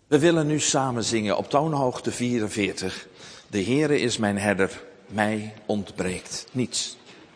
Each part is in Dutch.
We willen nu samen zingen op toonhoogte 44. De Heere is mijn herder, mij ontbreekt niets.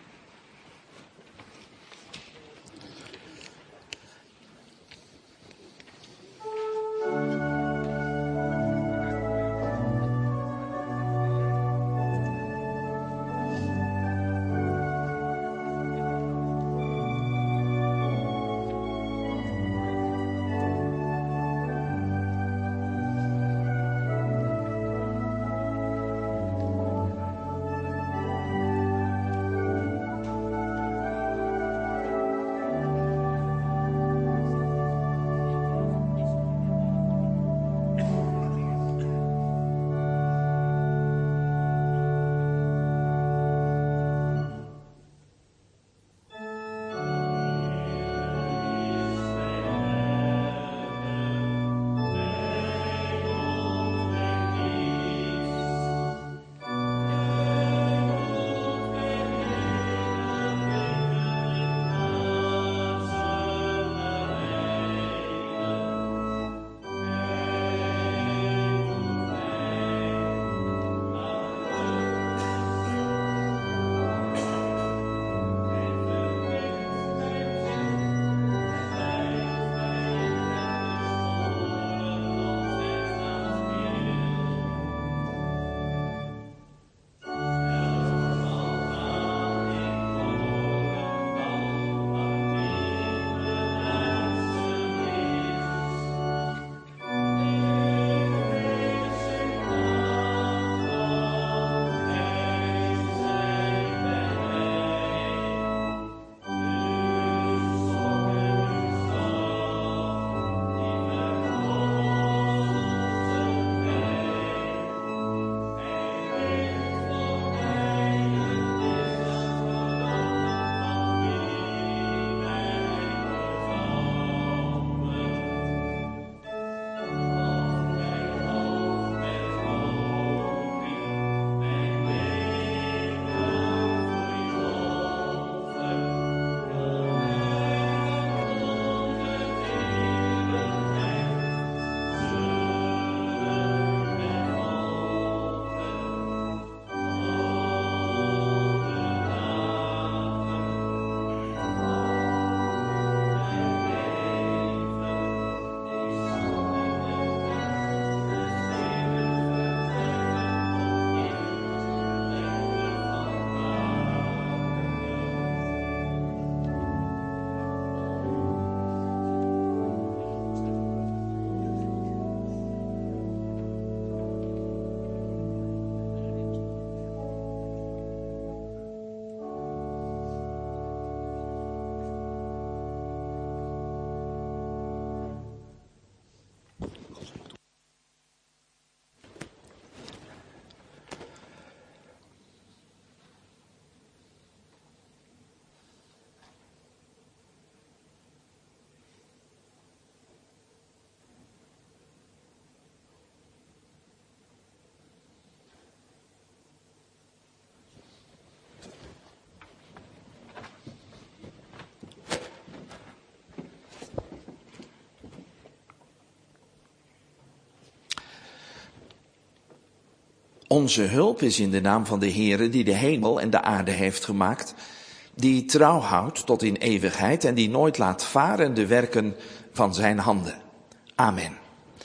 Onze hulp is in de naam van de Heere die de hemel en de aarde heeft gemaakt, die trouw houdt tot in eeuwigheid en die nooit laat varen de werken van zijn handen. Amen.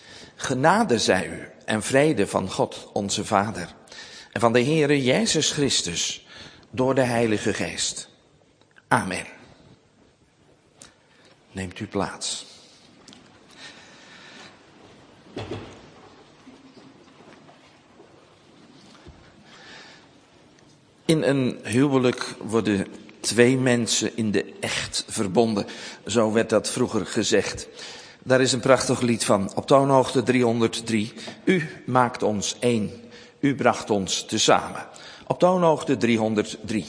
Genade zij u en vrede van God onze Vader en van de Heere Jezus Christus door de Heilige Geest. Amen. Neemt u plaats. In een huwelijk worden twee mensen in de echt verbonden. Zo werd dat vroeger gezegd. Daar is een prachtig lied van. Op toonhoogte 303. U maakt ons één. U bracht ons tezamen. Op toonhoogte 303.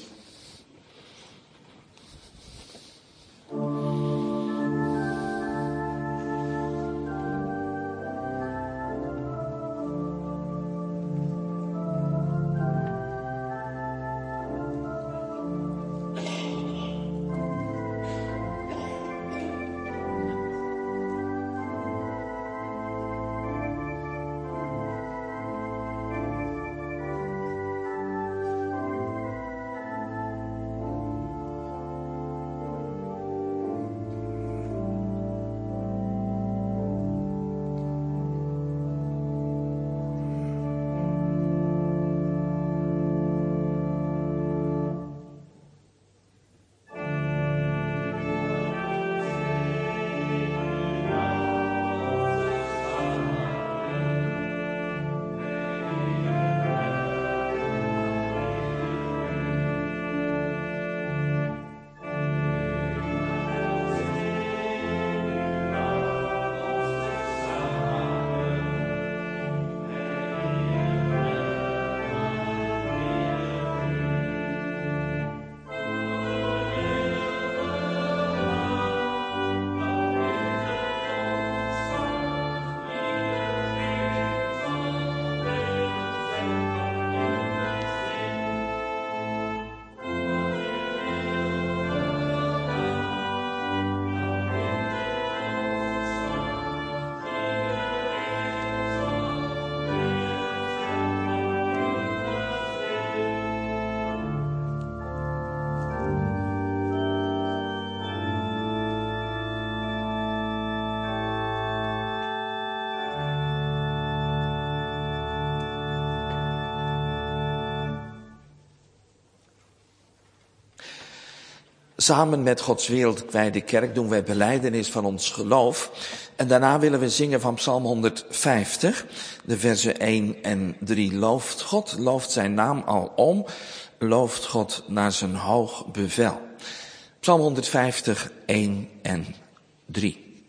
Samen met Gods wereldwijde kerk doen wij belijdenis van ons geloof. En daarna willen we zingen van Psalm 150, de versen 1 en 3. Looft God, looft zijn naam alom, looft God naar zijn hoog bevel. Psalm 150, 1 en 3.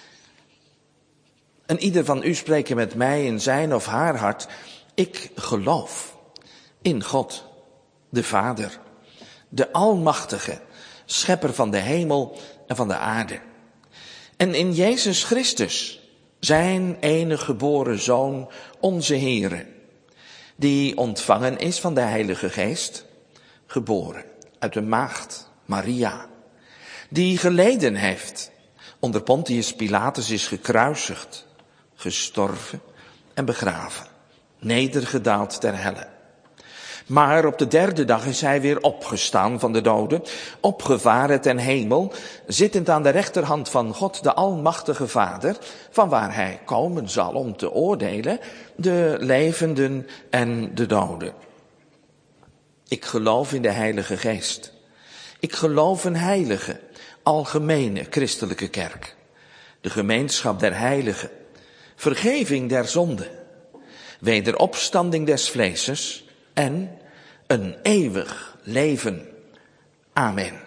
En ieder van u spreken met mij in zijn of haar hart: ik geloof in God, de Vader, de Almachtige, schepper van de hemel en van de aarde. En in Jezus Christus, zijn enige geboren Zoon, onze Heere, die ontvangen is van de Heilige Geest, geboren uit de maagd Maria, die geleden heeft, onder Pontius Pilatus is gekruisigd, gestorven en begraven, nedergedaald ter helle. Maar op de derde dag is hij weer opgestaan van de doden, opgevaren ten hemel, zittend aan de rechterhand van God, de Almachtige Vader, vanwaar hij komen zal om te oordelen de levenden en de doden. Ik geloof in de Heilige Geest. Ik geloof een heilige, algemene christelijke kerk. De gemeenschap der heiligen, vergeving der zonden, wederopstanding des vleeses en een eeuwig leven. Amen.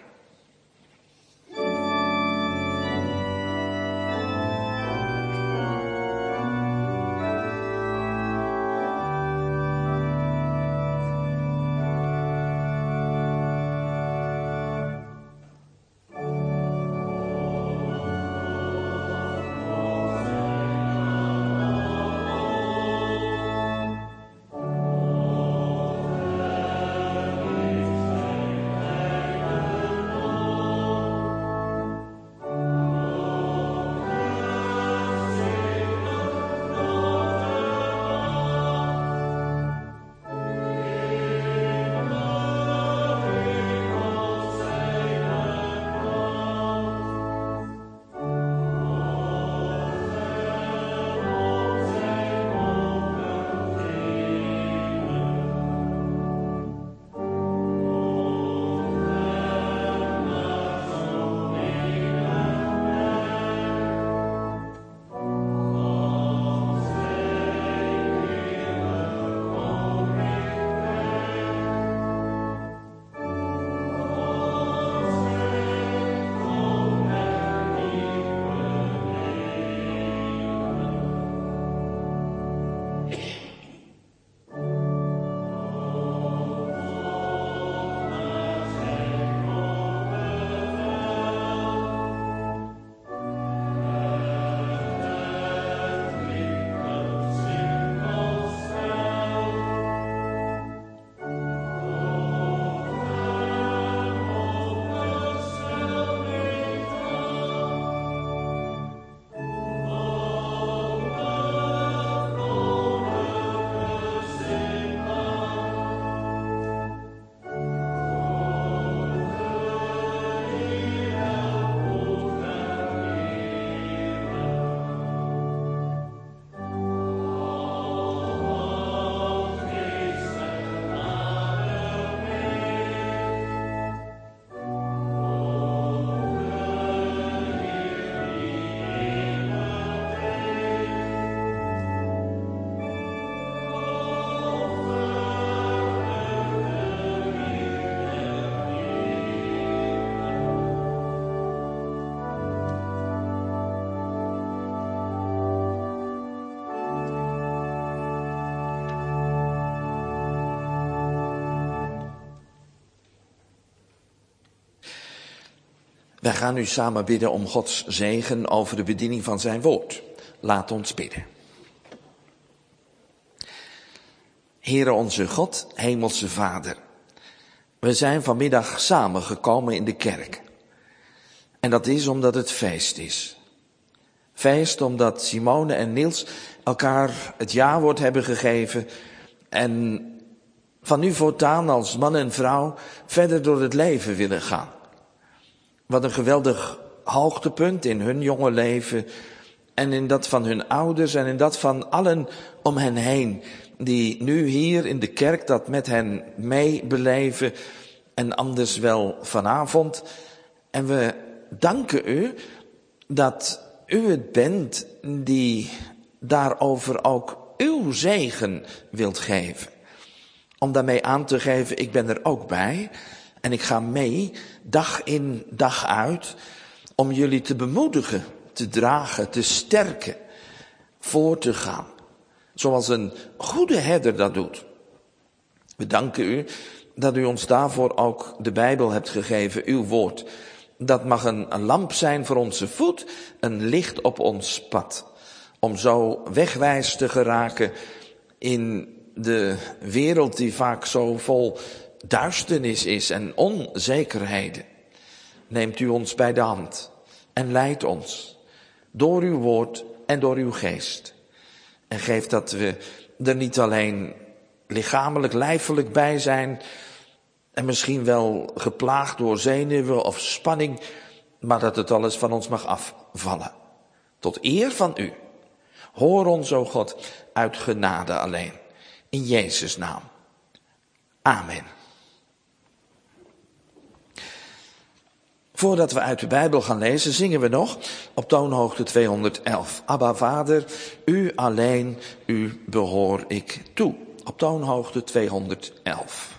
Wij gaan nu samen bidden om Gods zegen over de bediening van zijn woord. Laat ons bidden. Heere onze God, hemelse Vader, we zijn vanmiddag samengekomen in de kerk. En dat is omdat het feest is. Feest omdat Simone en Niels elkaar het jawoord hebben gegeven en van nu voortaan als man en vrouw verder door het leven willen gaan. Wat een geweldig hoogtepunt in hun jonge leven en in dat van hun ouders en in dat van allen om hen heen, die nu hier in de kerk dat met hen mee beleven en anders wel vanavond En we danken u dat u het bent die daarover ook uw zegen wilt geven. Om daarmee aan te geven, ik ben er ook bij en ik ga mee, dag in, dag uit, om jullie te bemoedigen, te dragen, te sterken, voor te gaan. Zoals een goede herder dat doet. We danken u dat u ons daarvoor ook de Bijbel hebt gegeven, uw woord. Dat mag een lamp zijn voor onze voet, een licht op ons pad. Om zo wegwijs te geraken in de wereld die vaak zo vol duisternis is en onzekerheden. Neemt u ons bij de hand en leidt ons door uw woord en door uw geest. En geeft dat we er niet alleen lichamelijk, lijfelijk bij zijn en misschien wel geplaagd door zenuwen of spanning, maar dat het alles van ons mag afvallen. Tot eer van u. Hoor ons, o God, uit genade alleen. In Jezus' naam. Amen. Voordat we uit de Bijbel gaan lezen, zingen we nog op toonhoogte 211. Abba Vader, u alleen, u behoor ik toe. Op toonhoogte 211.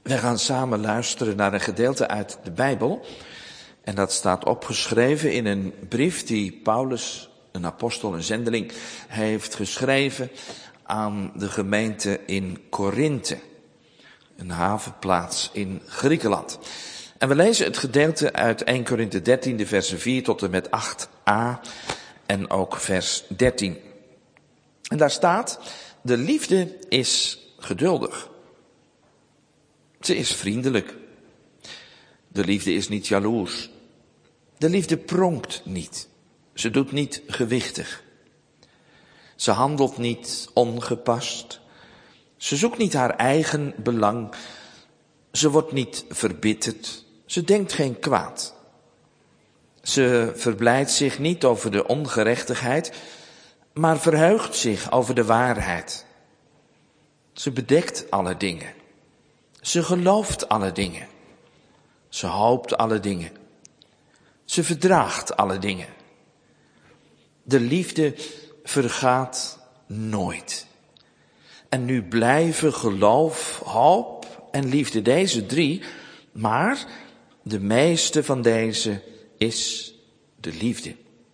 We gaan samen luisteren naar een gedeelte uit de Bijbel. En dat staat opgeschreven in een brief die Paulus, een apostel, een zendeling, heeft geschreven aan de gemeente in Korinthe. Een havenplaats in Griekenland. En we lezen het gedeelte uit 1 Korinthe 13, de versen 4 tot en met 8a en ook vers 13. En daar staat, de liefde is geduldig. Ze is vriendelijk. De liefde is niet jaloers. De liefde pronkt niet. Ze doet niet gewichtig. Ze handelt niet ongepast. Ze zoekt niet haar eigen belang. Ze wordt niet verbitterd. Ze denkt geen kwaad. Ze verblijdt zich niet over de ongerechtigheid, maar verheugt zich over de waarheid. Ze bedekt alle dingen. Ze gelooft alle dingen. Ze hoopt alle dingen. Ze verdraagt alle dingen. De liefde vergaat nooit. En nu blijven geloof, hoop en liefde deze drie, maar de meeste van deze is de liefde.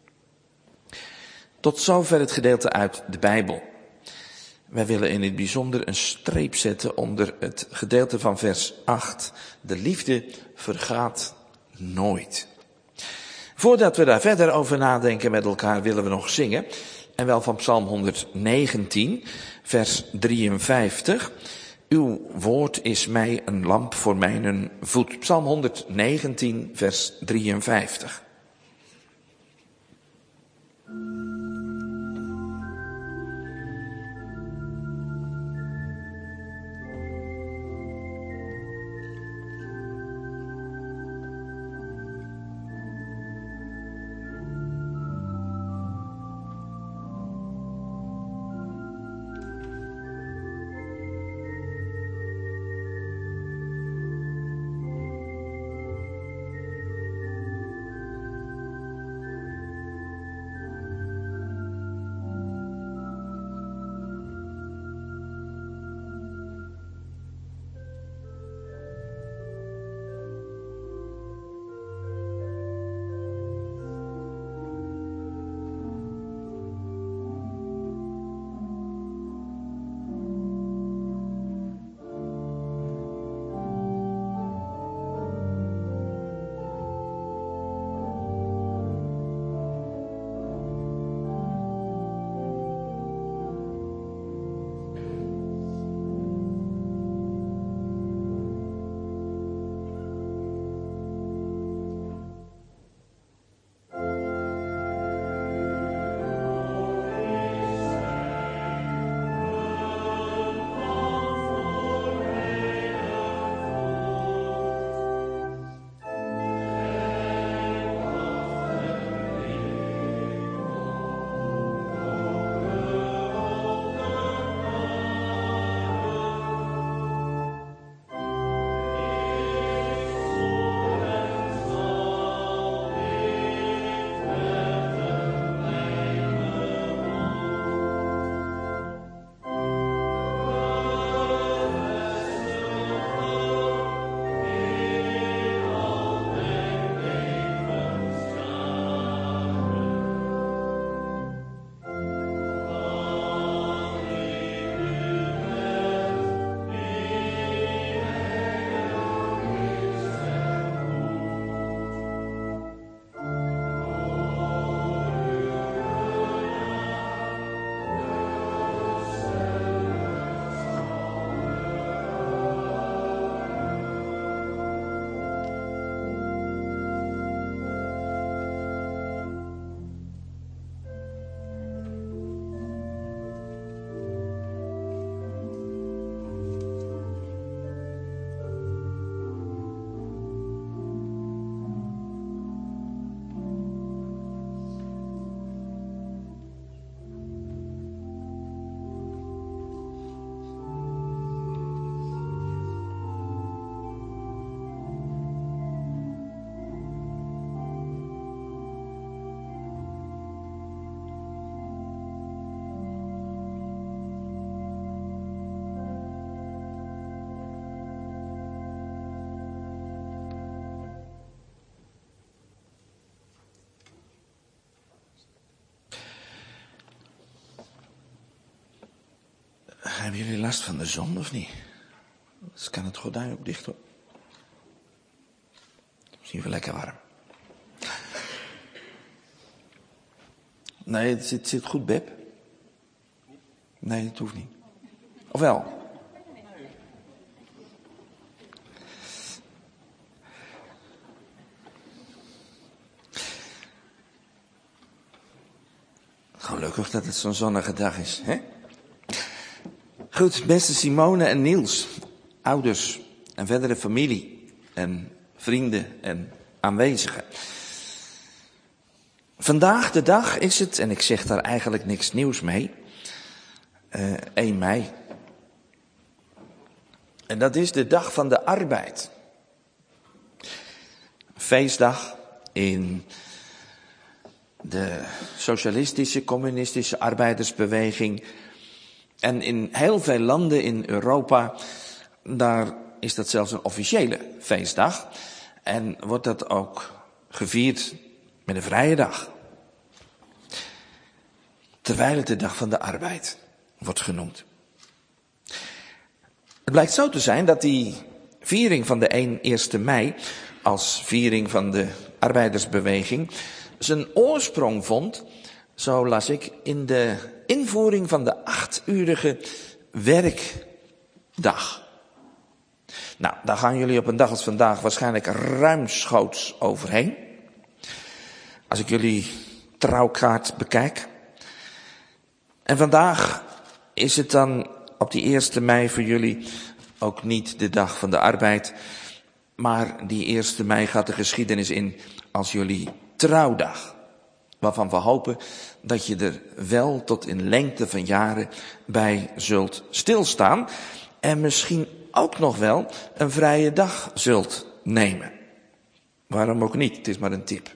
Tot zover het gedeelte uit de Bijbel. Wij willen in het bijzonder een streep zetten onder het gedeelte van vers 8. De liefde vergaat nooit. Voordat we daar verder over nadenken met elkaar willen we nog zingen. En wel van Psalm 119, vers 53. Uw woord is mij een lamp voor mijn voet. Psalm 119, vers 53. Hebben jullie last van de zon of niet? Dus kan het gordijn ook dicht, hoor. Misschien wel lekker warm. Nee, het zit goed, Beb. Nee, het hoeft niet. Of wel? Gelukkig dat het zo'n zonnige dag is, hè? Goed, beste Simone en Niels, ouders en verdere familie en vrienden en aanwezigen. Vandaag de dag is het, en ik zeg daar eigenlijk niks nieuws mee, 1 mei. En dat is de dag van de arbeid. Een feestdag in de socialistische, communistische arbeidersbeweging. En in heel veel landen in Europa, daar is dat zelfs een officiële feestdag. En wordt dat ook gevierd met een vrije dag. Terwijl het de dag van de arbeid wordt genoemd. Het blijkt zo te zijn dat die viering van de 1 mei als viering van de arbeidersbeweging zijn oorsprong vond, zo las ik, in de invoering van de 8-urige werkdag. Nou, daar gaan jullie op een dag als vandaag waarschijnlijk ruimschoots overheen. Als ik jullie trouwkaart bekijk. En vandaag is het dan op die 1 mei voor jullie ook niet de dag van de arbeid. Maar die 1 mei gaat de geschiedenis in als jullie trouwdag. Waarvan we hopen dat je er wel tot in lengte van jaren bij zult stilstaan. En misschien ook nog wel een vrije dag zult nemen. Waarom ook niet, het is maar een tip.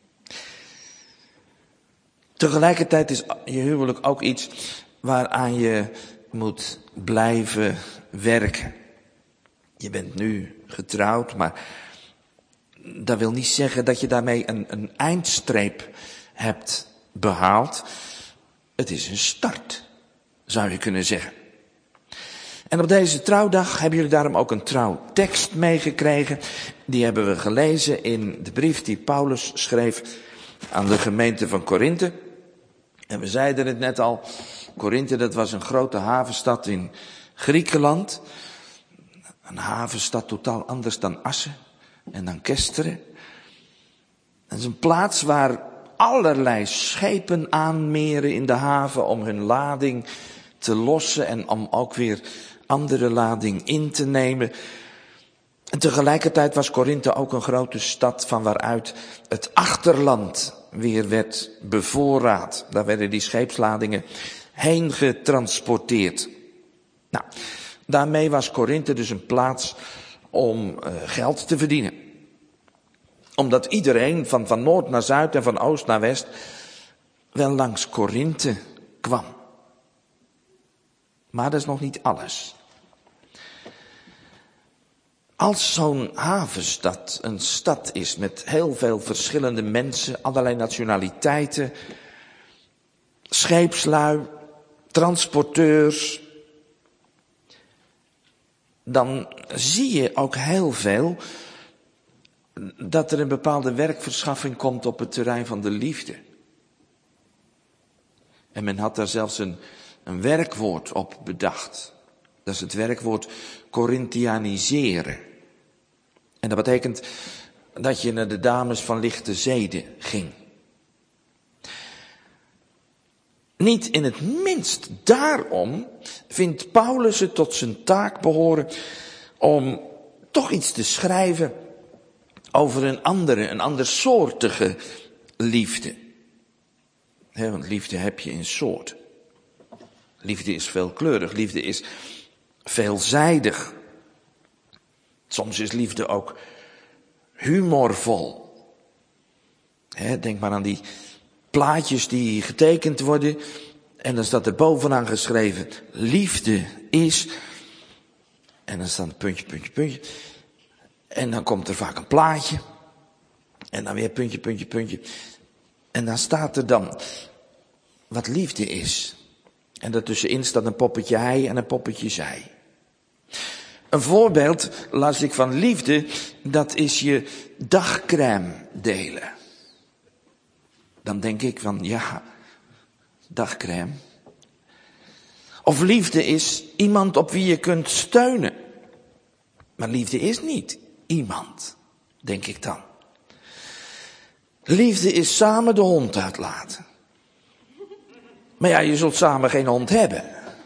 Tegelijkertijd is je huwelijk ook iets waaraan je moet blijven werken. Je bent nu getrouwd, maar dat wil niet zeggen dat je daarmee een eindstreep hebt behaald. Het is een start, zou je kunnen zeggen. En op deze trouwdag hebben jullie daarom ook een trouwtekst meegekregen. Die hebben we gelezen in de brief die Paulus schreef aan de gemeente van Korinthe. En we zeiden het net al, Korinthe, dat was een grote havenstad in Griekenland. Een havenstad totaal anders dan Assen en dan Kesteren. Het is een plaats waar allerlei schepen aanmeren in de haven om hun lading te lossen en om ook weer andere lading in te nemen. En tegelijkertijd was Korinthe ook een grote stad van waaruit het achterland weer werd bevoorraad. Daar werden die scheepsladingen heen getransporteerd. Nou, daarmee was Korinthe dus een plaats om geld te verdienen. Omdat iedereen van noord naar zuid en van oost naar west wel langs Korinthe kwam. Maar dat is nog niet alles. Als zo'n havenstad een stad is met heel veel verschillende mensen, allerlei nationaliteiten, scheepslui, transporteurs, dan zie je ook heel veel dat er een bepaalde werkverschaffing komt op het terrein van de liefde. En men had daar zelfs een werkwoord op bedacht. Dat is het werkwoord Corinthianiseren. En dat betekent dat je naar de dames van lichte zeden ging. Niet in het minst daarom vindt Paulus het tot zijn taak behoren om toch iets te schrijven over een andersoortige liefde. Want liefde heb je in soorten. Liefde is veelkleurig, liefde is veelzijdig. Soms is liefde ook humorvol. Denk maar aan die plaatjes die getekend worden. En dan staat er bovenaan geschreven, liefde is. En dan staat puntje, puntje, puntje. En dan komt er vaak een plaatje. En dan weer puntje, puntje, puntje. En dan staat er dan wat liefde is. En daartussenin staat een poppetje hij en een poppetje zij. Een voorbeeld las ik van liefde, dat is je dagcrème delen. Dan denk ik van, ja, dagcrème. Of liefde is iemand op wie je kunt steunen. Maar liefde is niet iemand, denk ik dan. Liefde is samen de hond uitlaten. Maar ja, je zult samen geen hond hebben.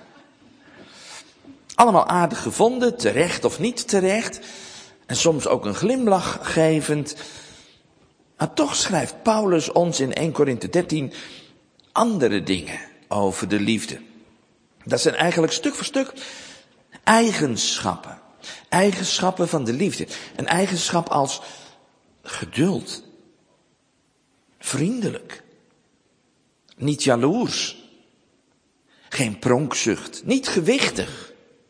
Allemaal aardig gevonden, terecht of niet terecht. En soms ook een glimlach gevend. Maar toch schrijft Paulus ons in 1 Korinthe 13 andere dingen over de liefde. Dat zijn eigenlijk stuk voor stuk eigenschappen. Eigenschappen van de liefde. Een eigenschap als geduld. Vriendelijk. Niet jaloers. Geen pronkzucht. Niet gewichtig.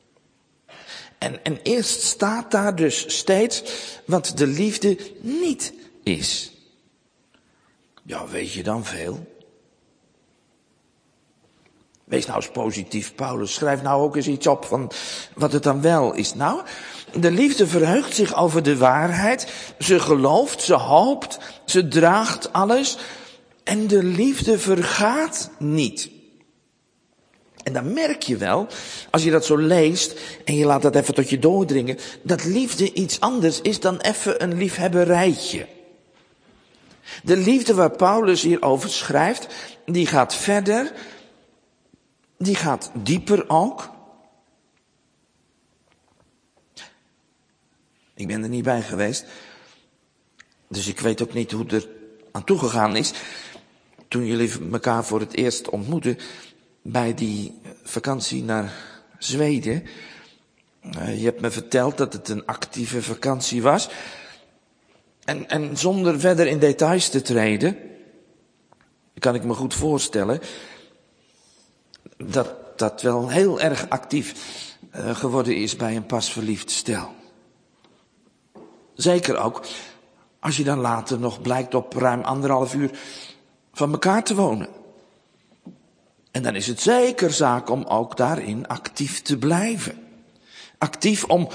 En eerst staat daar dus steeds wat de liefde niet is. Ja, weet je dan veel? Wees nou eens positief, Paulus. Schrijf nou ook eens iets op van wat het dan wel is. Nou, de liefde verheugt zich over de waarheid. Ze gelooft, ze hoopt, ze draagt alles. En de liefde vergaat niet. En dan merk je wel, als je dat zo leest en je laat dat even tot je doordringen, dat liefde iets anders is dan even een liefhebberijtje. De liefde waar Paulus hier over schrijft, die gaat verder, die gaat dieper ook. Ik ben er niet bij geweest, dus ik weet ook niet hoe het er aan toegegaan is toen jullie elkaar voor het eerst ontmoetten bij die vakantie naar Zweden. Je hebt me verteld dat het een actieve vakantie was. En zonder verder in details te treden, kan ik me goed voorstellen dat dat wel heel erg actief geworden is bij een pas verliefd stel. Zeker ook als je dan later nog blijkt op ruim 1,5 uur van elkaar te wonen. En dan is het zeker zaak om ook daarin actief te blijven. Actief om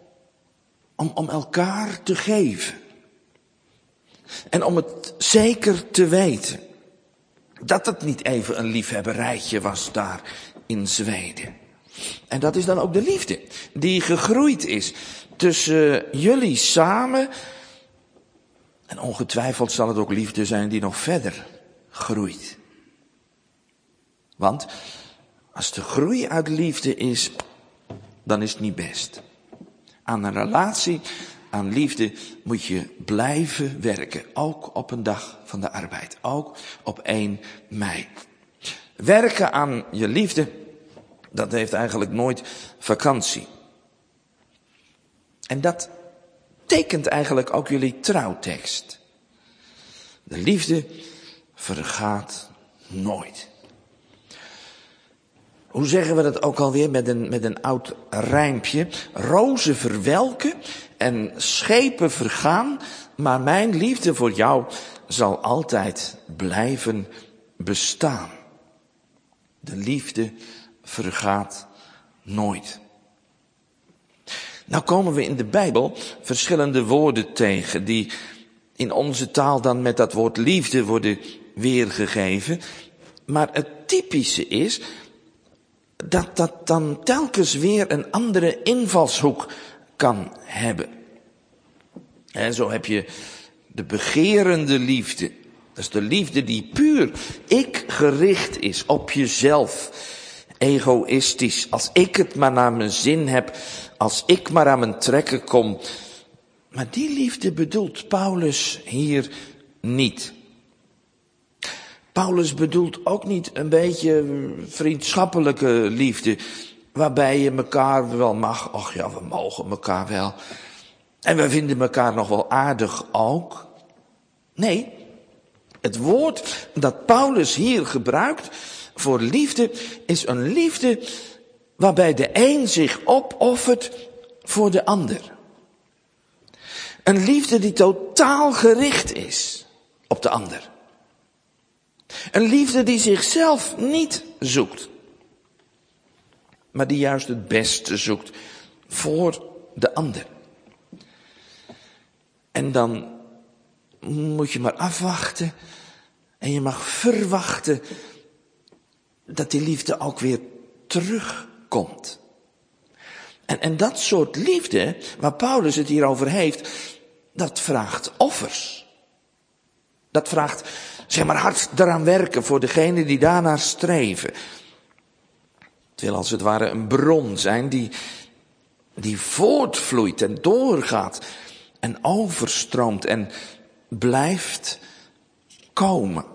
elkaar te geven. En om het zeker te weten dat het niet even een liefhebberijtje was daar in Zweden. En dat is dan ook de liefde die gegroeid is tussen jullie samen. En ongetwijfeld zal het ook liefde zijn die nog verder groeit. Want als de groei uit liefde is, dan is het niet best. Aan een relatie, aan liefde moet je blijven werken. Ook op een dag van de arbeid. Ook op 1 mei. Werken aan je liefde, dat heeft eigenlijk nooit vakantie. En dat tekent eigenlijk ook jullie trouwtekst. De liefde vergaat nooit. Hoe zeggen we dat ook alweer met een oud rijmpje? Rozen verwelken en schepen vergaan, maar mijn liefde voor jou zal altijd blijven bestaan. De liefde vergaat nooit. Nou komen we in de Bijbel verschillende woorden tegen die in onze taal dan met dat woord liefde worden weergegeven. Maar het typische is dat dan telkens weer een andere invalshoek kan hebben. En zo heb je de begerende liefde. Dat is de liefde die puur ik gericht is op jezelf. Egoïstisch. Als ik het maar naar mijn zin heb. Als ik maar aan mijn trekken kom. Maar die liefde bedoelt Paulus hier niet. Paulus bedoelt ook niet een beetje vriendschappelijke liefde, waarbij je elkaar wel mag. Och ja, we mogen elkaar wel. En we vinden elkaar nog wel aardig ook. Nee, het woord dat Paulus hier gebruikt voor liefde is een liefde waarbij de een zich opoffert voor de ander. Een liefde die totaal gericht is op de ander. Een liefde die zichzelf niet zoekt. maar die juist het beste zoekt voor de ander. En dan moet je maar afwachten en je mag verwachten dat die liefde ook weer terugkomt. En dat soort liefde, waar Paulus het hier over heeft, dat vraagt offers. Dat vraagt, zeg maar, hard eraan werken voor degenen die daarnaar streven. Het wil als het ware een bron zijn die voortvloeit en doorgaat en overstroomt en blijft komen.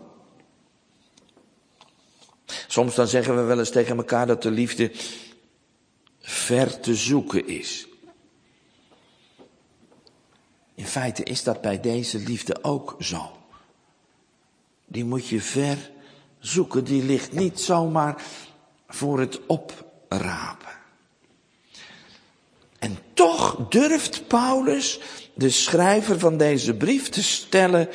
Soms dan zeggen we wel eens tegen elkaar dat de liefde ver te zoeken is. In feite is dat bij deze liefde ook zo. Die moet je ver zoeken, die ligt niet zomaar voor het oprapen. En toch durft Paulus, de schrijver van deze brief, te stellen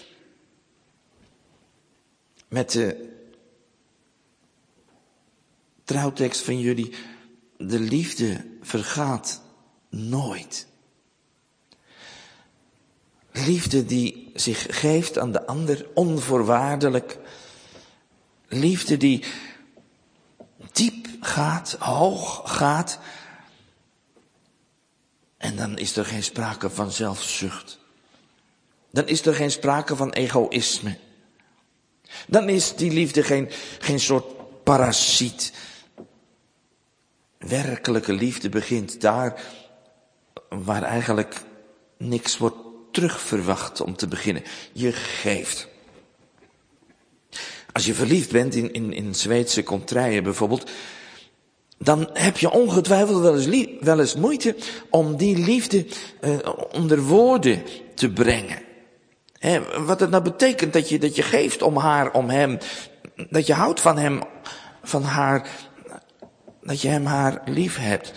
met de trouwtekst van jullie: de liefde vergaat nooit. Liefde die zich geeft aan de ander onvoorwaardelijk. Liefde die diep gaat, hoog gaat. En dan is er geen sprake van zelfzucht. Dan is er geen sprake van egoïsme. Dan is die liefde geen soort parasiet. Werkelijke liefde begint daar waar eigenlijk niks wordt terugverwacht om te beginnen. Je geeft. Als je verliefd bent in Zweedse contraien bijvoorbeeld, dan heb je ongetwijfeld wel eens moeite om die liefde onder woorden te brengen. Wat het nou betekent dat je geeft om haar, om hem, dat je houdt van hem, van haar, dat je hem, haar lief hebt.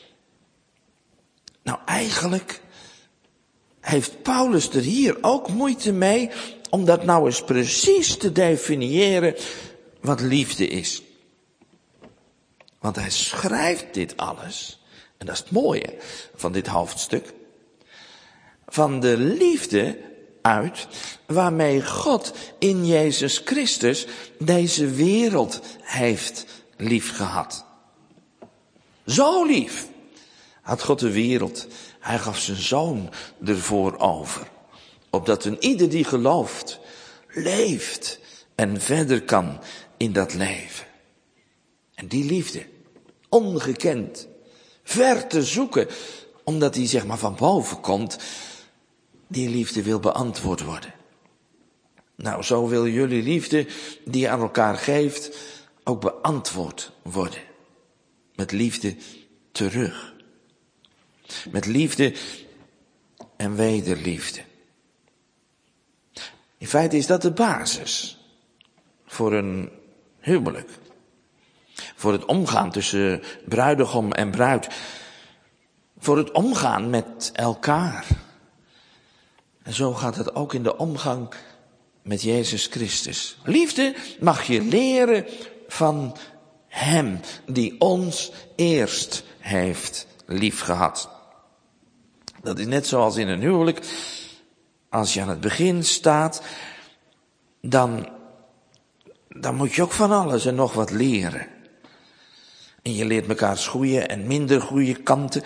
Nou, eigenlijk heeft Paulus er hier ook moeite mee om dat nou eens precies te definiëren wat liefde is. Want hij schrijft dit alles, en dat is het mooie van dit hoofdstuk, van de liefde uit waarmee God in Jezus Christus deze wereld heeft liefgehad. Zo lief had God de wereld. Hij gaf zijn zoon ervoor over. Opdat een ieder die gelooft, leeft en verder kan in dat leven. En die liefde, ongekend, ver te zoeken, omdat die zeg maar van boven komt, die liefde wil beantwoord worden. Nou, zo wil jullie liefde die je aan elkaar geeft ook beantwoord worden. Met liefde terug. Met liefde en wederliefde. In feite is dat de basis voor een huwelijk. Voor het omgaan tussen bruidegom en bruid. Voor het omgaan met elkaar. En zo gaat het ook in de omgang met Jezus Christus. Liefde mag je leren van Hem die ons eerst heeft liefgehad. Dat is net zoals in een huwelijk. Als je aan het begin staat, dan moet je ook van alles en nog wat leren. En je leert mekaars goede en minder goede kanten.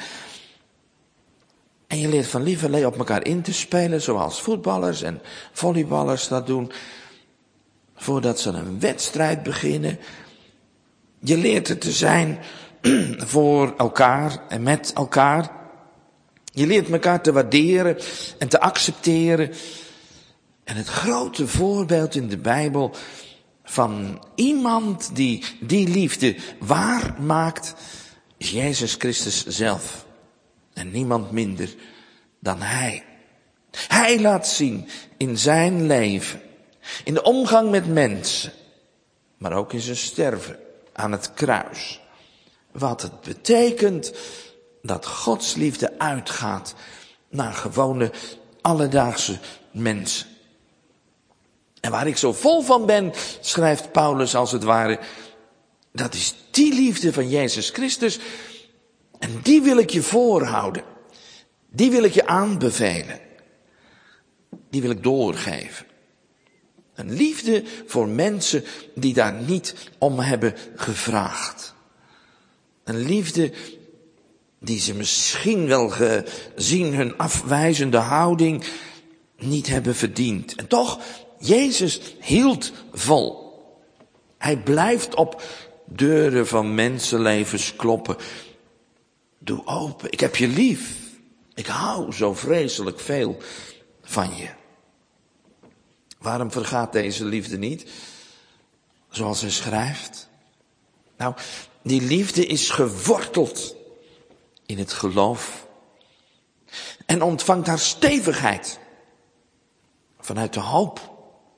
En je leert van lieverlee op elkaar in te spelen, zoals voetballers en volleyballers dat doen. Voordat ze een wedstrijd beginnen. Je leert er te zijn voor elkaar en met elkaar. Je leert elkaar te waarderen en te accepteren. En het grote voorbeeld in de Bijbel van iemand die die liefde waar maakt, is Jezus Christus zelf. En niemand minder dan Hij. Hij laat zien in zijn leven, in de omgang met mensen, maar ook in zijn sterven aan het kruis, wat het betekent dat Gods liefde uitgaat naar gewone alledaagse mensen. En waar ik zo vol van ben, schrijft Paulus als het ware, Dat is die liefde van Jezus Christus. En die wil ik je voorhouden. Die wil ik je aanbevelen. Die wil ik doorgeven. Een liefde voor mensen die daar niet om hebben gevraagd. Een liefde die ze misschien wel gezien hun afwijzende houding niet hebben verdiend. En toch, Jezus hield vol. Hij blijft op deuren van mensenlevens kloppen. Doe open, ik heb je lief. Ik hou zo vreselijk veel van je. Waarom vergaat deze liefde niet? Zoals hij schrijft. Nou, die liefde is geworteld in het geloof. En ontvangt haar stevigheid vanuit de hoop.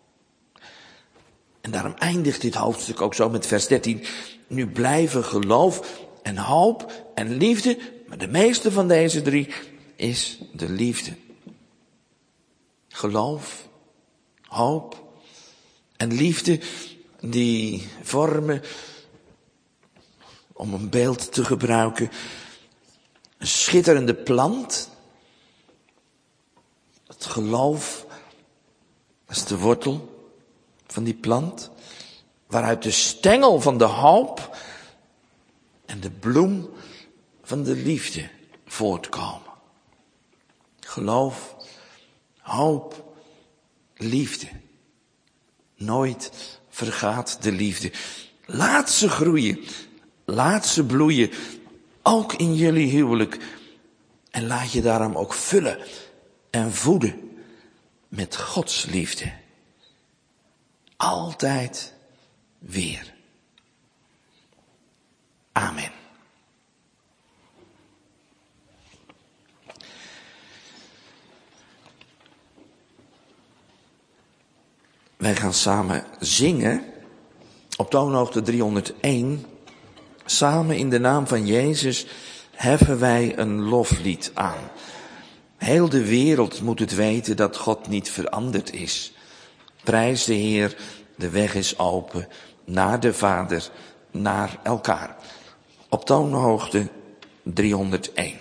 En daarom eindigt dit hoofdstuk ook zo met vers 13. Nu blijven geloof en hoop en liefde. Maar de meeste van deze drie is de liefde. Geloof, hoop en liefde, die vormen, om een beeld te gebruiken, een schitterende plant. Het geloof, dat is de wortel van die plant, waaruit de stengel van de hoop en de bloem van de liefde voortkomen. Geloof, hoop, liefde. Nooit vergaat de liefde. Laat ze groeien, laat ze bloeien, ook in jullie huwelijk. En laat je daarom ook vullen en voeden met Gods liefde. Altijd weer. Amen. Wij gaan samen zingen op toonhoogte 301. Samen in de naam van Jezus heffen wij een loflied aan. Heel de wereld moet het weten dat God niet veranderd is. Prijs de Heer, de weg is open, naar de Vader, naar elkaar. Op toonhoogte 301.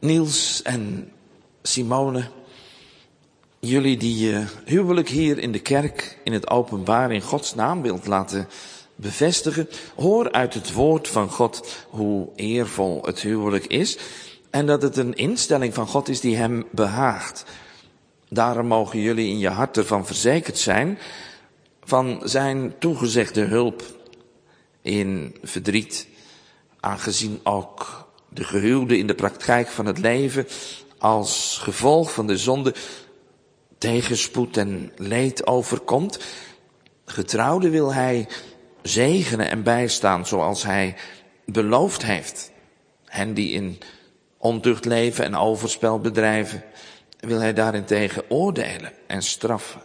Niels en Simone, jullie die je huwelijk hier in de kerk, in het openbaar, in Gods naam wilt laten bevestigen, hoor uit het woord van God hoe eervol het huwelijk is en dat het een instelling van God is die hem behaagt. Daarom mogen jullie in je hart ervan verzekerd zijn van zijn toegezegde hulp in verdriet, aangezien ook de gehuwde in de praktijk van het leven als gevolg van de zonde tegenspoed en leed overkomt. Getrouwde wil hij zegenen en bijstaan zoals hij beloofd heeft. Hen die in ontucht leven en overspel bedrijven, wil hij daarentegen oordelen en straffen.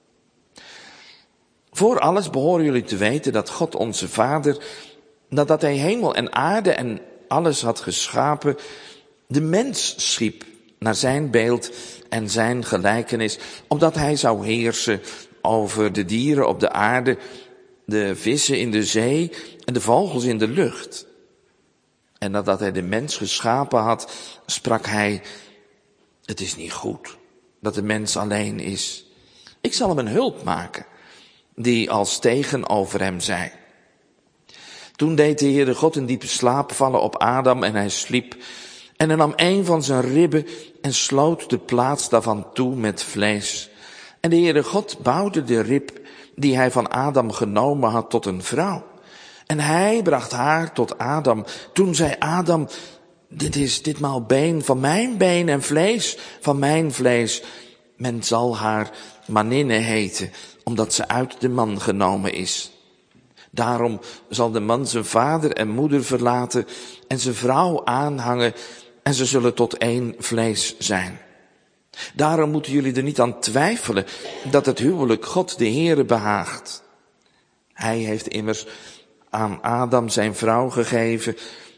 Voor alles behoren jullie te weten dat God onze Vader, nadat hij hemel en aarde en alles had geschapen, de mens schiep naar zijn beeld en zijn gelijkenis, opdat hij zou heersen over de dieren op de aarde, de vissen in de zee en de vogels in de lucht. En nadat hij de mens geschapen had, sprak hij: het is niet goed dat de mens alleen is. Ik zal hem een hulp maken, die als tegenover hem zij. Toen deed de Heere God een diepe slaap vallen op Adam en hij sliep. En hij nam een van zijn ribben en sloot de plaats daarvan toe met vlees. En de Heere God bouwde de rib die hij van Adam genomen had tot een vrouw. En hij bracht haar tot Adam. Toen zei Adam: dit is ditmaal been van mijn been en vlees van mijn vlees. Men zal haar Maninne heten, omdat ze uit de man genomen is. Daarom zal de man zijn vader en moeder verlaten en zijn vrouw aanhangen en ze zullen tot één vlees zijn. Daarom moeten jullie er niet aan twijfelen dat het huwelijk God de Heere behaagt. Hij heeft immers aan Adam zijn vrouw gegeven,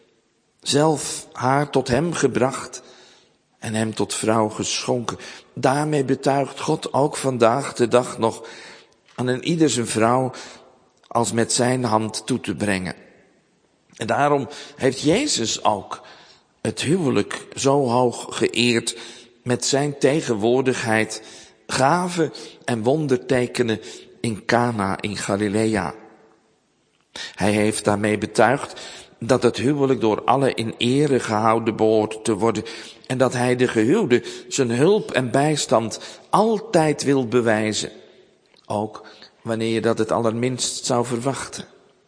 zelf haar tot hem gebracht en hem tot vrouw geschonken. Daarmee betuigt God ook vandaag de dag nog aan een ieder zijn vrouw als met zijn hand toe te brengen. En daarom heeft Jezus ook het huwelijk zo hoog geëerd met zijn tegenwoordigheid, gaven en wondertekenen in Cana in Galilea. Hij heeft daarmee betuigd dat het huwelijk door allen in ere gehouden behoort te worden en dat hij de gehuwde zijn hulp en bijstand altijd wil bewijzen, ook wanneer je dat het allerminst zou verwachten.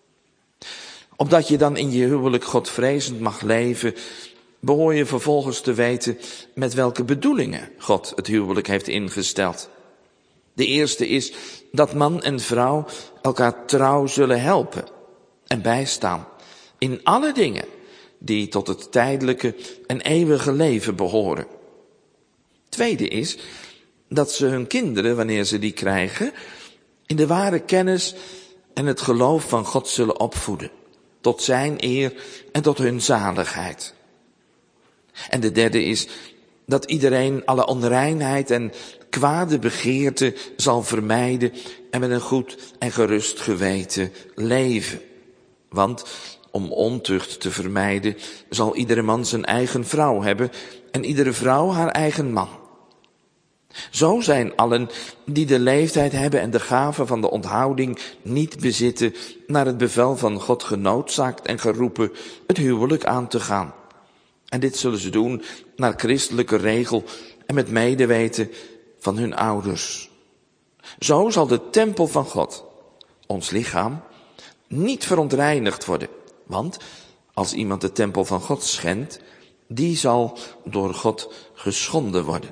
Opdat je dan in je huwelijk godvrezend mag leven, behoor je vervolgens te weten met welke bedoelingen God het huwelijk heeft ingesteld. De eerste is dat man en vrouw elkaar trouw zullen helpen en bijstaan in alle dingen die tot het tijdelijke en eeuwige leven behoren. Tweede is dat ze hun kinderen, wanneer ze die krijgen, in de ware kennis en het geloof van God zullen opvoeden, tot zijn eer en tot hun zaligheid. En de derde is dat iedereen alle onreinheid en kwade begeerte zal vermijden en met een goed en gerust geweten leven. Want om ontucht te vermijden zal iedere man zijn eigen vrouw hebben en iedere vrouw haar eigen man. Zo zijn allen die de leeftijd hebben en de gave van de onthouding niet bezitten, naar het bevel van God genoodzaakt en geroepen het huwelijk aan te gaan. En dit zullen ze doen naar christelijke regel en met medeweten van hun ouders. Zo zal de tempel van God, ons lichaam, niet verontreinigd worden. Want als iemand de tempel van God schendt, die zal door God geschonden worden.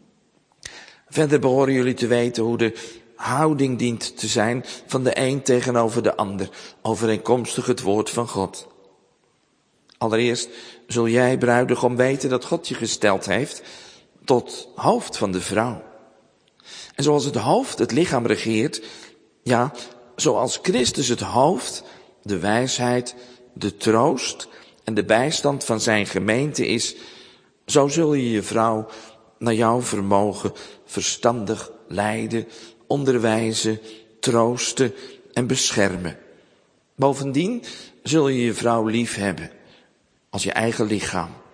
Verder behoren jullie te weten hoe de houding dient te zijn van de een tegenover de ander, overeenkomstig het woord van God. Allereerst zul jij, bruidegom, weten dat God je gesteld heeft tot hoofd van de vrouw. En zoals het hoofd het lichaam regeert, ja, zoals Christus het hoofd, de wijsheid, de troost en de bijstand van zijn gemeente is, zo zul je je vrouw naar jouw vermogen verstandig leiden, onderwijzen, troosten en beschermen. Bovendien zul je je vrouw lief hebben als je eigen lichaam,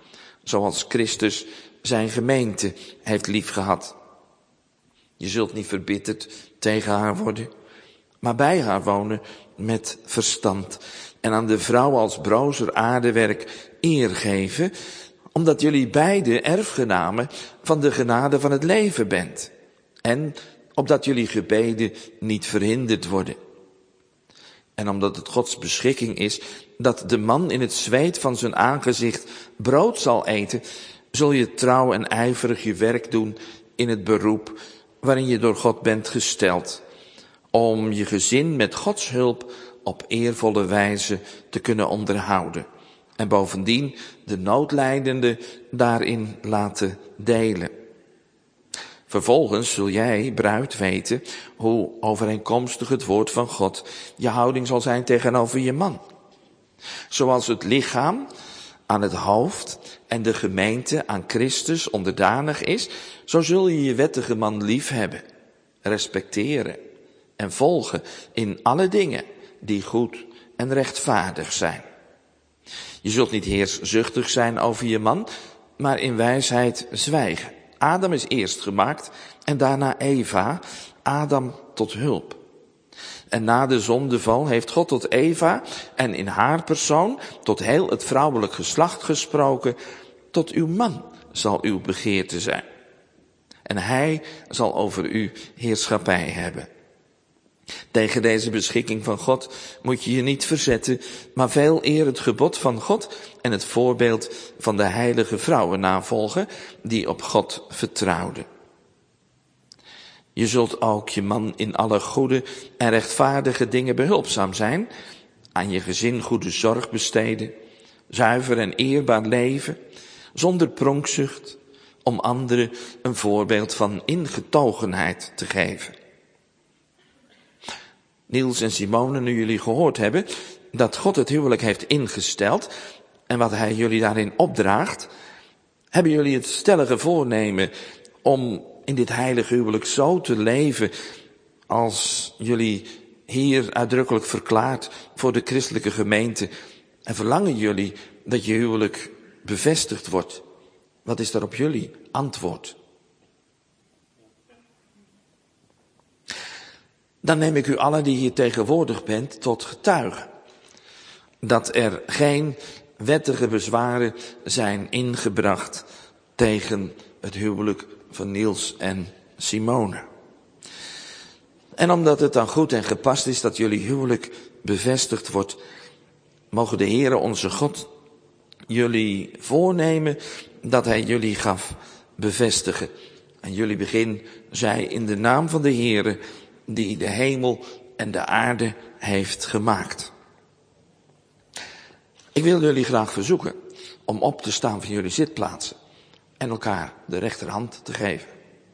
zoals Christus zijn gemeente heeft liefgehad. Je zult niet verbitterd tegen haar worden, maar bij haar wonen met verstand. En aan de vrouw als brozer aardewerk eer geven, omdat jullie beide erfgenamen van de genade van het leven bent. En opdat jullie gebeden niet verhinderd worden. En omdat het Gods beschikking is dat de man in het zweet van zijn aangezicht brood zal eten, zul je trouw en ijverig je werk doen in het beroep waarin je door God bent gesteld, om je gezin met Gods hulp op eervolle wijze te kunnen onderhouden. En bovendien de noodlijdende daarin laten delen. Vervolgens zul jij, bruid, weten hoe overeenkomstig het woord van God je houding zal zijn tegenover je man. Zoals het lichaam aan het hoofd en de gemeente aan Christus onderdanig is, zo zul je je wettige man lief hebben, respecteren en volgen in alle dingen die goed en rechtvaardig zijn. Je zult niet heerszuchtig zijn over je man, maar in wijsheid zwijgen. Adam is eerst gemaakt en daarna Eva, Adam tot hulp. En na de zondeval heeft God tot Eva en in haar persoon tot heel het vrouwelijk geslacht gesproken: tot uw man zal uw begeerte zijn. En hij zal over u heerschappij hebben. Tegen deze beschikking van God moet je je niet verzetten, maar veel eer het gebod van God en het voorbeeld van de heilige vrouwen navolgen die op God vertrouwden. Je zult ook je man in alle goede en rechtvaardige dingen behulpzaam zijn, aan je gezin goede zorg besteden, zuiver en eerbaar leven, zonder pronkzucht, om anderen een voorbeeld van ingetogenheid te geven. Niels en Simone, nu jullie gehoord hebben dat God het huwelijk heeft ingesteld en wat hij jullie daarin opdraagt, hebben jullie het stellige voornemen om in dit heilige huwelijk zo te leven als jullie hier uitdrukkelijk verklaart voor de christelijke gemeente, en verlangen jullie dat je huwelijk bevestigd wordt? Wat is daarop jullie antwoord? Dan neem ik u allen die hier tegenwoordig bent tot getuige dat er geen wettige bezwaren zijn ingebracht tegen het huwelijk van Niels en Simone. En omdat het dan goed en gepast is dat jullie huwelijk bevestigd wordt, mogen de Heere onze God jullie voornemen dat hij jullie gaf bevestigen. En jullie begin zij in de naam van de Heere die de hemel en de aarde heeft gemaakt. Ik wil jullie graag verzoeken om op te staan van jullie zitplaatsen en elkaar de rechterhand te geven.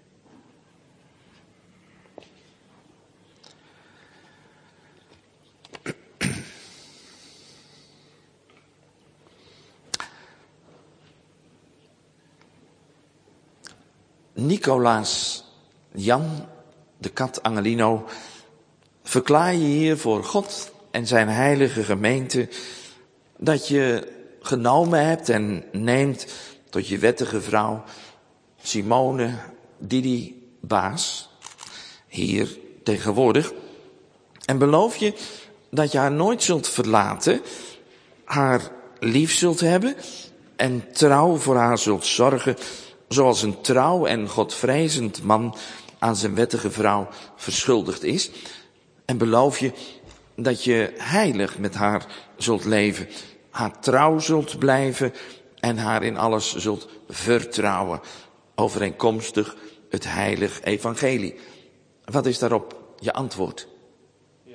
Nicolaas Jan de Kat Angelino, verklaar je hier voor God en zijn heilige gemeente dat je genomen hebt en neemt tot je wettige vrouw Simone Didi Baas, hier tegenwoordig, en beloof je dat je haar nooit zult verlaten, haar lief zult hebben en trouw voor haar zult zorgen, zoals een trouw en godvrezend man aan zijn wettige vrouw verschuldigd is. En beloof je dat je heilig met haar zult leven, haar trouw zult blijven en haar in alles zult vertrouwen, overeenkomstig het heilig evangelie. Wat is daarop je antwoord? Ja.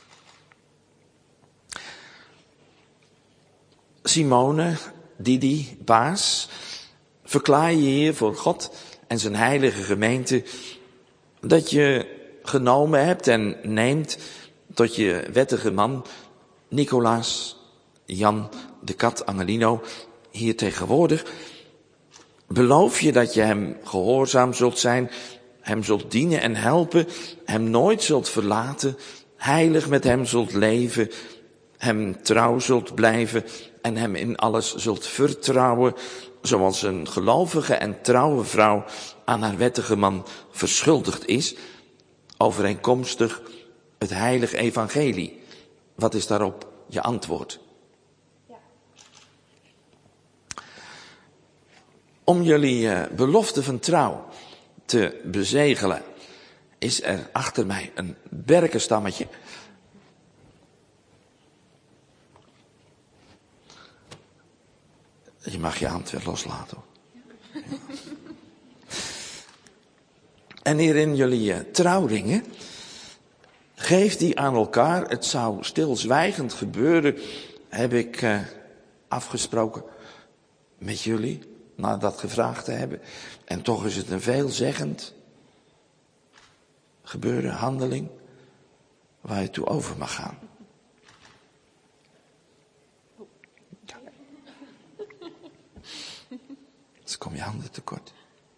Simone Didi Baas, verklaar je hier voor God en zijn heilige gemeente dat je genomen hebt en neemt tot je wettige man Nicolaas Jan de Kat Angelino, hier tegenwoordig. Beloof je dat je hem gehoorzaam zult zijn, hem zult dienen en helpen, hem nooit zult verlaten, heilig met hem zult leven hem trouw zult blijven en hem in alles zult vertrouwen, zoals een gelovige en trouwe vrouw aan haar wettige man verschuldigd is, overeenkomstig het heilige evangelie. Wat is daarop je antwoord? Ja. Om jullie belofte van trouw te bezegelen, is er achter mij een berkenstammetje. Je mag je hand weer loslaten, hoor. En hierin jullie trouwringen, geef die aan elkaar. Het zou stilzwijgend gebeuren, heb ik afgesproken met jullie, na dat gevraagd te hebben. En toch is het een veelzeggend gebeuren, handeling, waar je toe over mag gaan. Ja. Dus kom je handen tekort.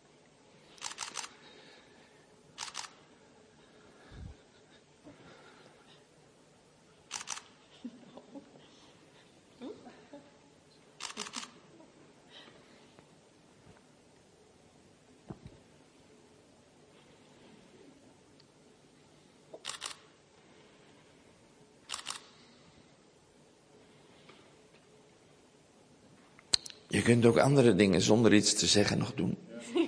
Je kunt ook andere dingen zonder iets te zeggen nog doen.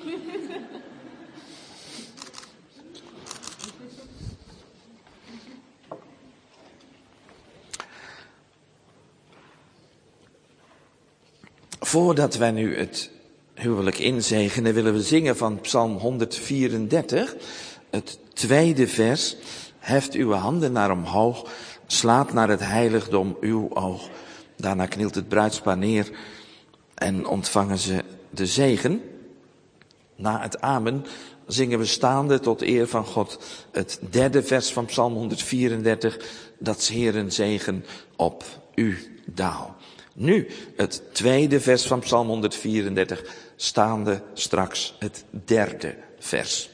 Voordat wij nu het huwelijk inzegenen, willen we zingen van Psalm 134, het tweede vers. Heft uw handen naar omhoog, slaat naar het heiligdom uw oog. Daarna knielt het bruidspaar neer en ontvangen ze de zegen. Na het amen zingen we staande tot eer van God het derde vers van Psalm 134, dat 's Heeren zegen op u daal. Nu het tweede vers van Psalm 134, staande straks het derde vers.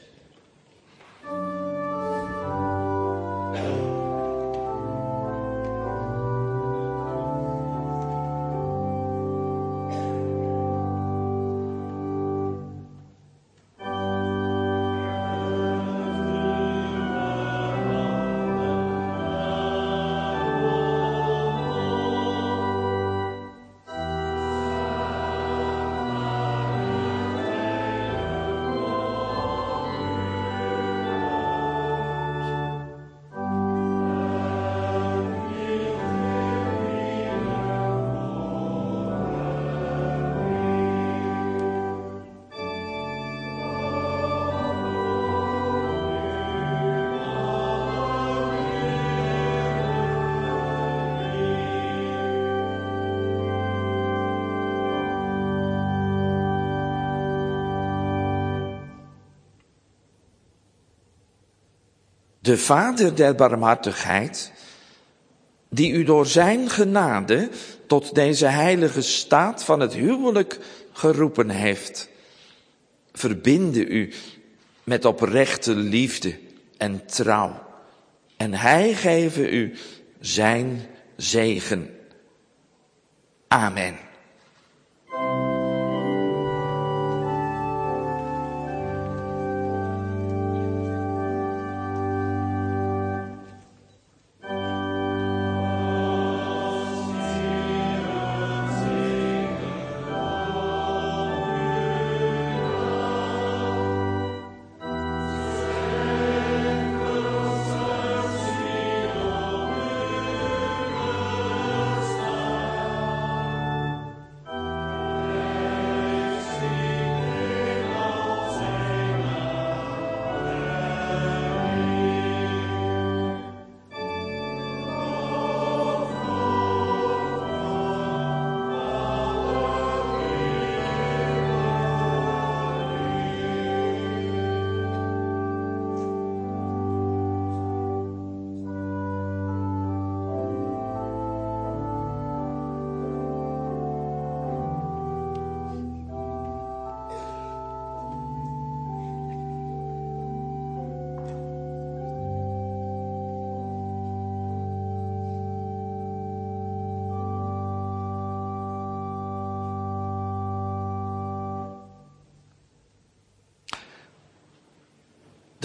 De Vader der barmhartigheid, die u door zijn genade tot deze heilige staat van het huwelijk geroepen heeft, verbinde u met oprechte liefde en trouw. En hij geven u zijn zegen. Amen.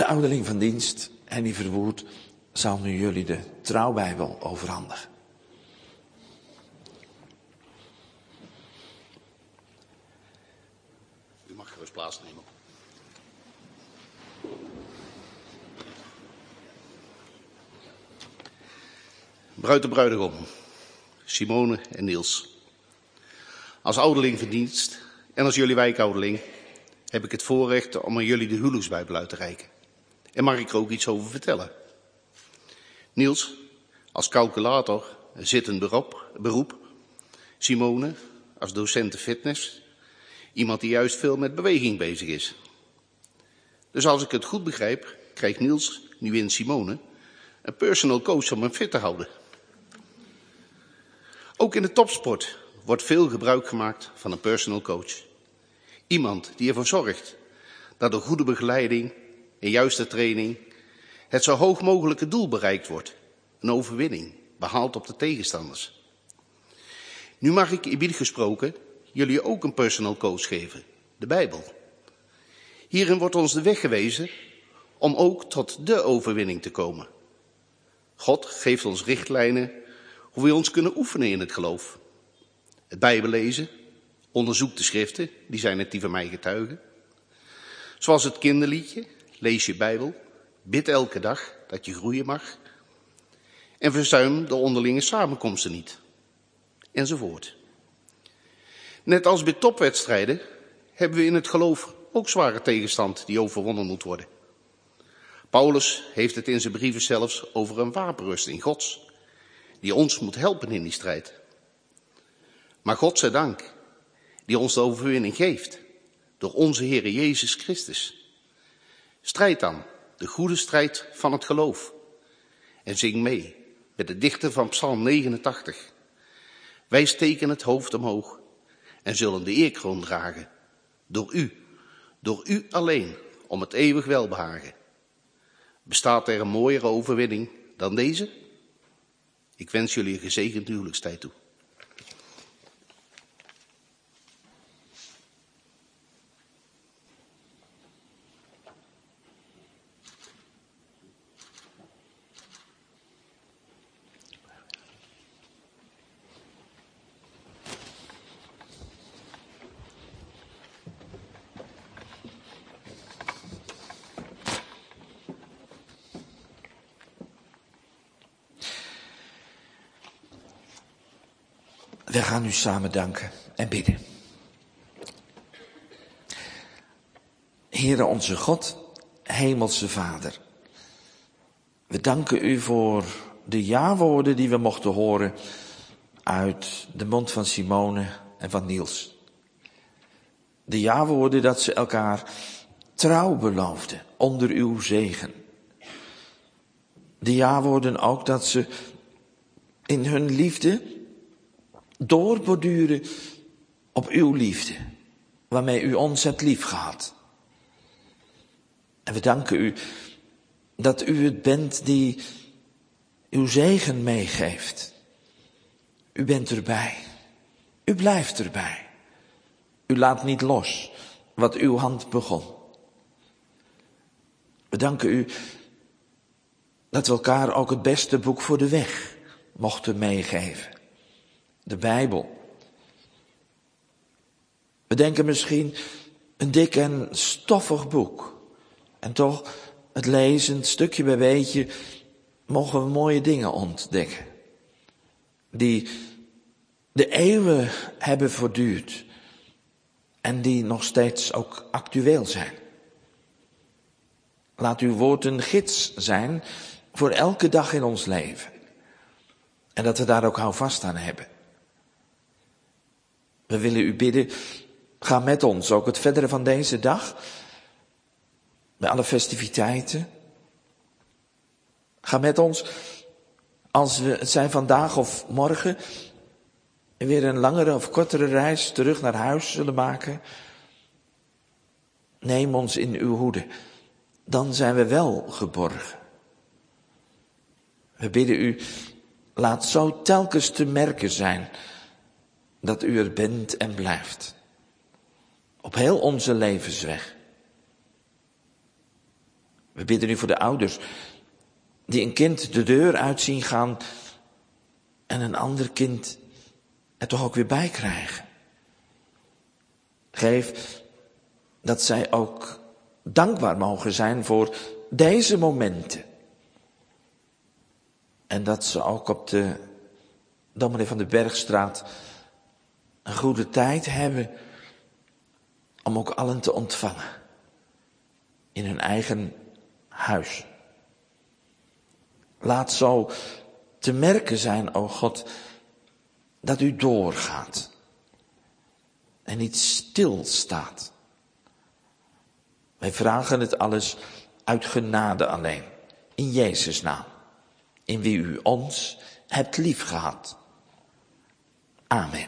De ouderling van dienst, Henny Verwoerd, zal nu jullie de trouwbijbel overhandigen. U mag gerust plaatsnemen. Bruid en bruidegom, Simone en Niels. Als ouderling van dienst en als jullie wijkouderling heb ik het voorrecht om aan jullie de huwelijksbijbel uit te reiken. En mag ik er ook iets over vertellen. Niels, als calculator, een zittend beroep. Simone, als docent fitness. Iemand die juist veel met beweging bezig is. Dus als ik het goed begrijp, krijgt Niels, nu in Simone, een personal coach om hem fit te houden. Ook in de topsport wordt veel gebruik gemaakt van een personal coach. Iemand die ervoor zorgt dat door goede begeleiding en juiste training het zo hoog mogelijke doel bereikt wordt. Een overwinning, behaald op de tegenstanders. Nu mag ik, eerbiedig gesproken, jullie ook een personal coach geven, de Bijbel. Hierin wordt ons de weg gewezen om ook tot de overwinning te komen. God geeft ons richtlijnen hoe we ons kunnen oefenen in het geloof. Het Bijbellezen, onderzoek de schriften, die zijn het die van mij getuigen. Zoals het kinderliedje, lees je Bijbel, bid elke dag dat je groeien mag. En verzuim de onderlinge samenkomsten niet. Enzovoort. Net als bij topwedstrijden hebben we in het geloof ook zware tegenstand die overwonnen moet worden. Paulus heeft het in zijn brieven zelfs over een wapenrusting Gods, die ons moet helpen in die strijd. Maar God zij dank, die ons de overwinning geeft, door onze Heere Jezus Christus. Strijd dan, de goede strijd van het geloof. En zing mee met de dichter van Psalm 89. Wij steken het hoofd omhoog en zullen de eerkroon dragen. Door u alleen, om het eeuwig welbehagen. Bestaat er een mooiere overwinning dan deze? Ik wens jullie een gezegende huwelijkstijd toe. We gaan u samen danken en bidden. Heere onze God, Hemelse Vader. We danken u voor de ja-woorden die we mochten horen uit de mond van Simone en van Niels. De ja-woorden dat ze elkaar trouw beloofden onder uw zegen. De ja-woorden ook dat ze in hun liefde doorborduren op uw liefde, waarmee u ons hebt liefgehad. En we danken u dat u het bent die uw zegen meegeeft. U bent erbij. U blijft erbij. U laat niet los wat uw hand begon. We danken u dat we elkaar ook het beste boek voor de weg mochten meegeven. De Bijbel. We denken misschien een dik en stoffig boek. En toch, het lezen, stukje bij beetje, mogen we mooie dingen ontdekken. Die de eeuwen hebben voortduurd. En die nog steeds ook actueel zijn. Laat uw woord een gids zijn voor elke dag in ons leven. En dat we daar ook houvast aan hebben. We willen u bidden, ga met ons, ook het verdere van deze dag, bij alle festiviteiten. Ga met ons, als we het zijn vandaag of morgen, weer een langere of kortere reis terug naar huis zullen maken. Neem ons in uw hoede, dan zijn we wel geborgen. We bidden u, laat zo telkens te merken zijn dat u er bent en blijft. Op heel onze levensweg. We bidden nu voor de ouders die een kind de deur uit zien gaan en een ander kind er toch ook weer bij krijgen. Geef dat zij ook dankbaar mogen zijn voor deze momenten. En dat ze ook op de Dominee van de Bergstraat een goede tijd hebben om ook allen te ontvangen. In hun eigen huis. Laat zo te merken zijn, o God, dat u doorgaat. En niet stilstaat. Wij vragen het alles uit genade alleen. In Jezus' naam. In wie u ons hebt liefgehad. Amen.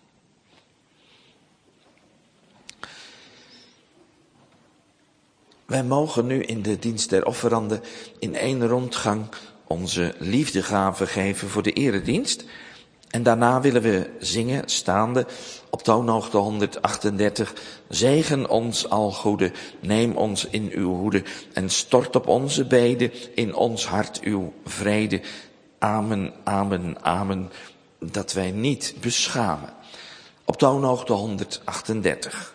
Wij mogen nu in de dienst der offeranden in één rondgang onze liefdegave geven voor de eredienst. En daarna willen we zingen, staande, op toonhoogte 138. Zegen ons al goede, neem ons in uw hoede en stort op onze beden in ons hart uw vrede. Amen, amen, amen, dat wij niet beschamen. Op toonhoogte 138.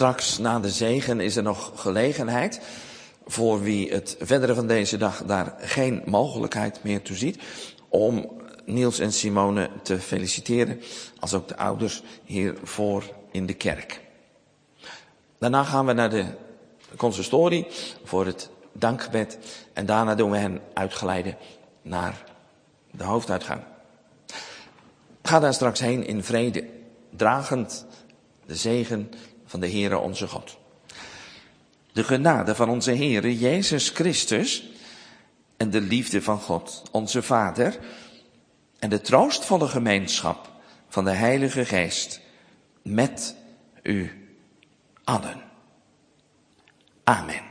Straks na de zegen is er nog gelegenheid, voor wie het verdere van deze dag daar geen mogelijkheid meer toe ziet, om Niels en Simone te feliciteren, als ook de ouders hiervoor in de kerk. Daarna gaan we naar de consistorie voor het dankgebed en daarna doen we hen uitgeleiden naar de hoofduitgang. Ga daar straks heen in vrede, dragend de zegen van de Heere onze God. De genade van onze Heere Jezus Christus en de liefde van God, onze Vader, en de troostvolle gemeenschap van de Heilige Geest met u allen. Amen.